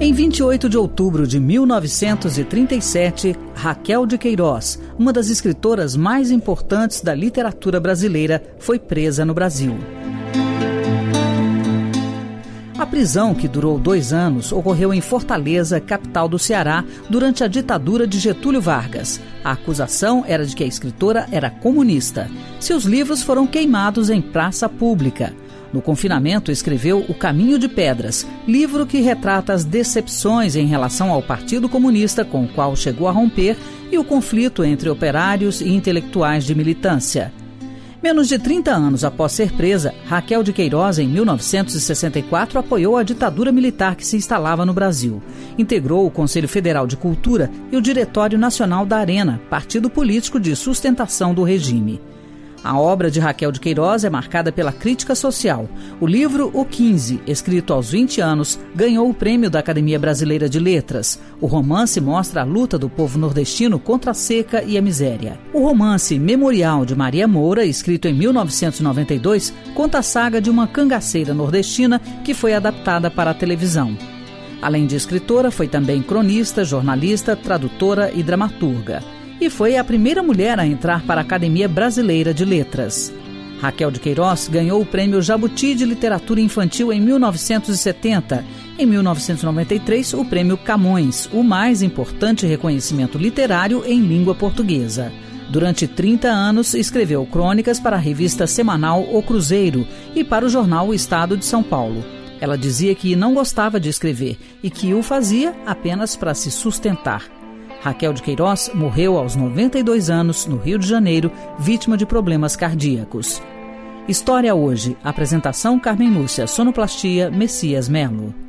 Em 28 de outubro de 1937, Raquel de Queiroz, uma das escritoras mais importantes da literatura brasileira, foi presa no Brasil. A prisão, que durou 2 anos, ocorreu em Fortaleza, capital do Ceará, durante a ditadura de Getúlio Vargas. A acusação era de que a escritora era comunista. Seus livros foram queimados em praça pública. No confinamento, escreveu O Caminho de Pedras, livro que retrata as decepções em relação ao Partido Comunista com o qual chegou a romper e o conflito entre operários e intelectuais de militância. Menos de 30 anos após ser presa, Raquel de Queiroz, em 1964, apoiou a ditadura militar que se instalava no Brasil. Integrou o Conselho Federal de Cultura e o Diretório Nacional da Arena, partido político de sustentação do regime. A obra de Raquel de Queiroz é marcada pela crítica social. O livro O 15, escrito aos 20 anos, ganhou o prêmio da Academia Brasileira de Letras. O romance mostra a luta do povo nordestino contra a seca e a miséria. O romance Memorial de Maria Moura, escrito em 1992, conta a saga de uma cangaceira nordestina que foi adaptada para a televisão. Além de escritora, foi também cronista, jornalista, tradutora e dramaturga. E foi a primeira mulher a entrar para a Academia Brasileira de Letras. Raquel de Queiroz ganhou o Prêmio Jabuti de Literatura Infantil em 1970. Em 1993, o Prêmio Camões, o mais importante reconhecimento literário em língua portuguesa. Durante 30 anos, escreveu crônicas para a revista semanal O Cruzeiro e para o jornal O Estado de São Paulo. Ela dizia que não gostava de escrever e que o fazia apenas para se sustentar. Raquel de Queiroz morreu aos 92 anos, no Rio de Janeiro, vítima de problemas cardíacos. História Hoje. Apresentação Carmen Lúcia. Sonoplastia Messias Melo.